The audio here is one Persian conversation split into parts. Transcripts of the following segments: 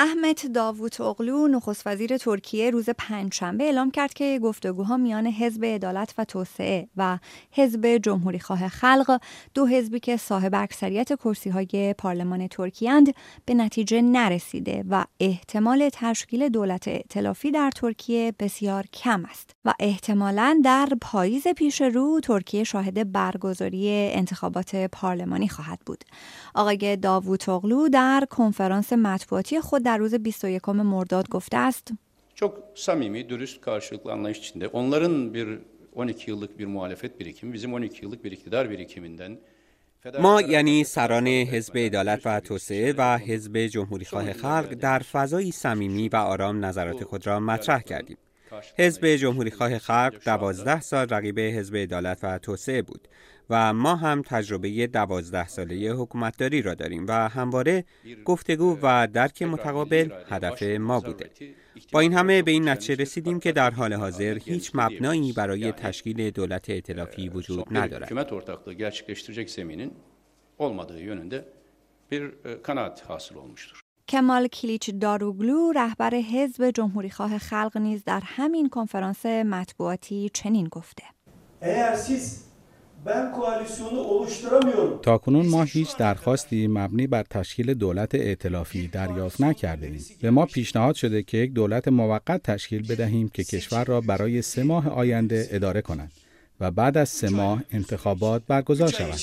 احمد داوطاغلو نخست وزیر ترکیه روز پنجشنبه اعلام کرد که گفتگوها میان حزب عدالت و توسعه و حزب جمهوریخواه خلق، دو حزبی که صاحب اکثریت کرسی‌های پارلمان ترکیه اند، به نتیجه نرسیده و احتمال تشکیل دولت ائتلافی در ترکیه بسیار کم است و احتمالاً در پاییز پیش رو ترکیه شاهد برگزاری انتخابات پارلمانی خواهد بود. آقای داوطاغلو در کنفرانس مطبوعاتی خود در روز 21 مرداد گفته است: Çok samimi, dürüst karşılıklı anlayış içinde. Onların bir 12 yıllık bir muhalefet birikimi, bizim 12 yıllık bir iktidar birikiminden ما یعنی سران حزب عدالت و توسعه و حزب جمهوریخواه خلق در فضایی صمیمی و آرام نظرات خود را مطرح کردیم. حزب جمهوریخواه خلق 12 سال رقیب حزب عدالت و توسعه بود و ما هم تجربه 12 ساله حکومتداری را داریم و همواره گفتگو و درک متقابل هدف ما بوده. با این همه به این نتیجه رسیدیم که در حال حاضر هیچ مبنایی برای تشکیل دولت ائتلافی وجود ندارد. hükümet ortaklığı gerçekleştirecek zeminin olmadığı yönünde bir kanaat hasıl olmuştur. کمال کلیچ داروگلو رهبر حزب جمهوریخواه خلق نیز در همین کنفرانس مطبوعاتی چنین گفته: تاکنون ما هیچ درخواستی مبنی بر تشکیل دولت ائتلافی دریافت نکرده‌ایم. به ما پیشنهاد شده که یک دولت موقت تشکیل بدهیم که کشور را برای 3 ماه آینده اداره کند و بعد از 3 ماه انتخابات برگزار شود.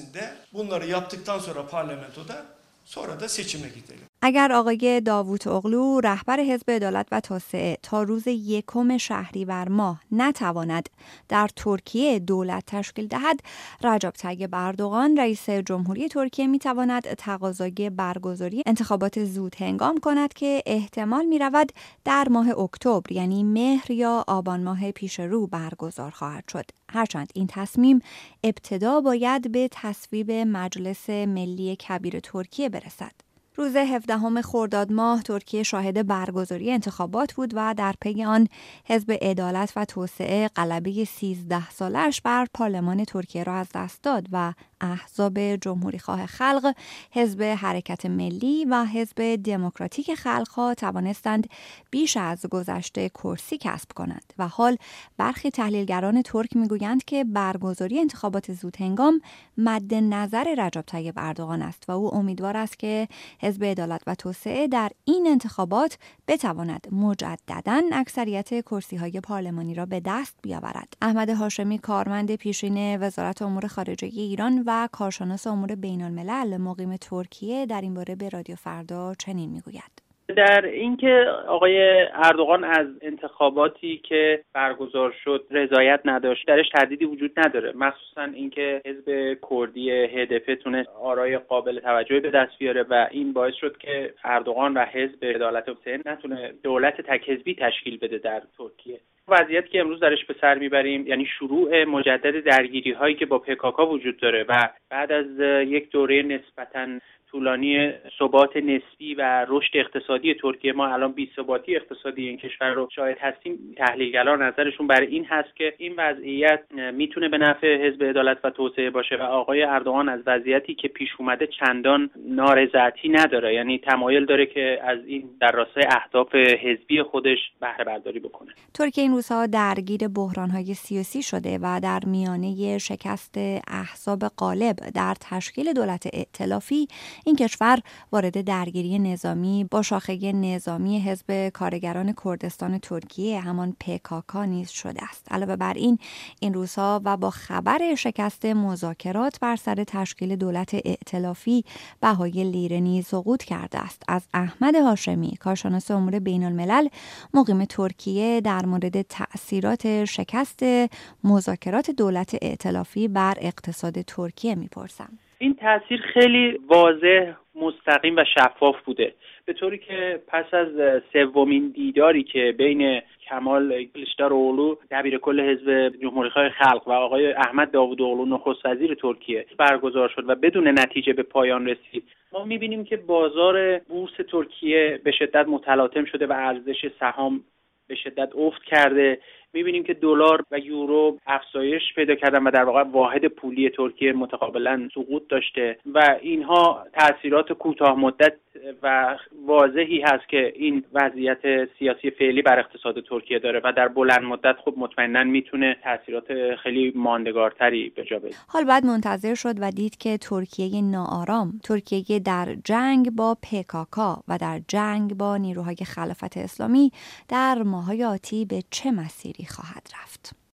اگر آقای داوطاغلو رهبر حزب عدالت و توسعه تا روز 1 شهریور ماه نتواند در ترکیه دولت تشکیل دهد، رجب طیب اردوغان رئیس جمهوری ترکیه میتواند تقاضای برگزاری انتخابات زود هنگام کند که احتمال میرود در ماه اکتبر یعنی مهر یا آبان ماه پیش رو برگزار خواهد شد. هرچند این تصمیم ابتدا باید به تصویب مجلس ملی کبیر ترکیه برسد. روز 17 خرداد ماه ترکیه شاهد برگزاری انتخابات بود و در پی آن حزب عدالت و توسعه غلبه 13 سالش بر پارلمان ترکیه را از دست داد و احزاب جمهوریخواه خلق، حزب حرکت ملی و حزب دموکراتیک خلق‌ها توانستند بیش از گذشته کرسی کسب کنند و حال برخی تحلیلگران ترک میگویند که برگزاری انتخابات زود هنگام مد نظر رجب طیب اردوغان است و او امیدوار است که حزب عدالت و توسعه در این انتخابات بتواند مجدداً اکثریت کرسی‌های پارلمانی را به دست بیاورد. احمد هاشمی، کارمند پیشین وزارت امور خارجه ایران و کارشناس امور بین‌الملل مقیم ترکیه در این باره به رادیو فردا چنین میگوید: در اینکه آقای اردوغان از انتخاباتی که برگزار شد رضایت نداشت درش تردیدی وجود نداره، مخصوصا اینکه حزب کردی HDP تونست آرای قابل توجهی به دست بیاره و این باعث شد که اردوغان و حزب عدالت و توسعه نتونه دولت تک حزبی تشکیل بده در ترکیه. وضعیتی که امروز درش به سر میبریم یعنی شروع مجدد درگیری هایی که با PKK وجود داره و بعد از یک دوره نسبتاً طولانی ثبات نسبی و رشد اقتصادی ترکیه، ما الان بی‌ثباتی اقتصادی این کشور رو شاهد هستیم. تحلیلگران نظرشون برای این هست که این وضعیت میتونه به نفع حزب عدالت و توسعه باشه و آقای اردوغان از وضعیتی که پیش اومده چندان نارضایتی نداره، یعنی تمایل داره که از این در راستای اهداف حزبی خودش بهره برداری بکنه. ترکیه این روزها درگیر بحران‌های سیاسی شده و در میانه شکست احزاب غالب در تشکیل دولت ائتلافی این کشور وارد درگیری نظامی با شاخه نظامی حزب کارگران کردستان ترکیه همان PKK نیز شده است. علاوه بر این روزها و با خبر شکست مذاکرات بر سر تشکیل دولت ائتلافی بهای لیره نیز سقوط کرده است. از احمد هاشمی، کارشناس امور بین‌الملل مقیم ترکیه، در مورد تأثیرات شکست مذاکرات دولت ائتلافی بر اقتصاد ترکیه میپرسم. این تأثیر خیلی واضح، مستقیم و شفاف بوده، به طوری که پس از سومین دیداری که بین کمال کلیچداروغلو دبیر کل حزب جمهوریخواه خلق و آقای احمد داوطاغلو نخست وزیر ترکیه برگزار شد و بدون نتیجه به پایان رسید، ما می‌بینیم که بازار بورس ترکیه به شدت متلاطم شده و ارزش سهام به شدت افت کرده. می‌بینیم که دلار و یورو افزایش پیدا کردن و در واقع واحد پولی ترکیه متقابلا سقوط داشته و اینها تأثیرات کوتاه مدت و واضحی هست که این وضعیت سیاسی فعلی بر اقتصاد ترکیه داره و در بلند مدت خب مطمئناً میتونه تأثیرات خیلی ماندگارتری به جا بیاره. حال بعد منتظر شد و دید که ترکیه ناآرام، ترکیه در جنگ با PKK و در جنگ با نیروهای خلافت اسلامی در ماه‌های آتی به چه مسیری خواهد رفت.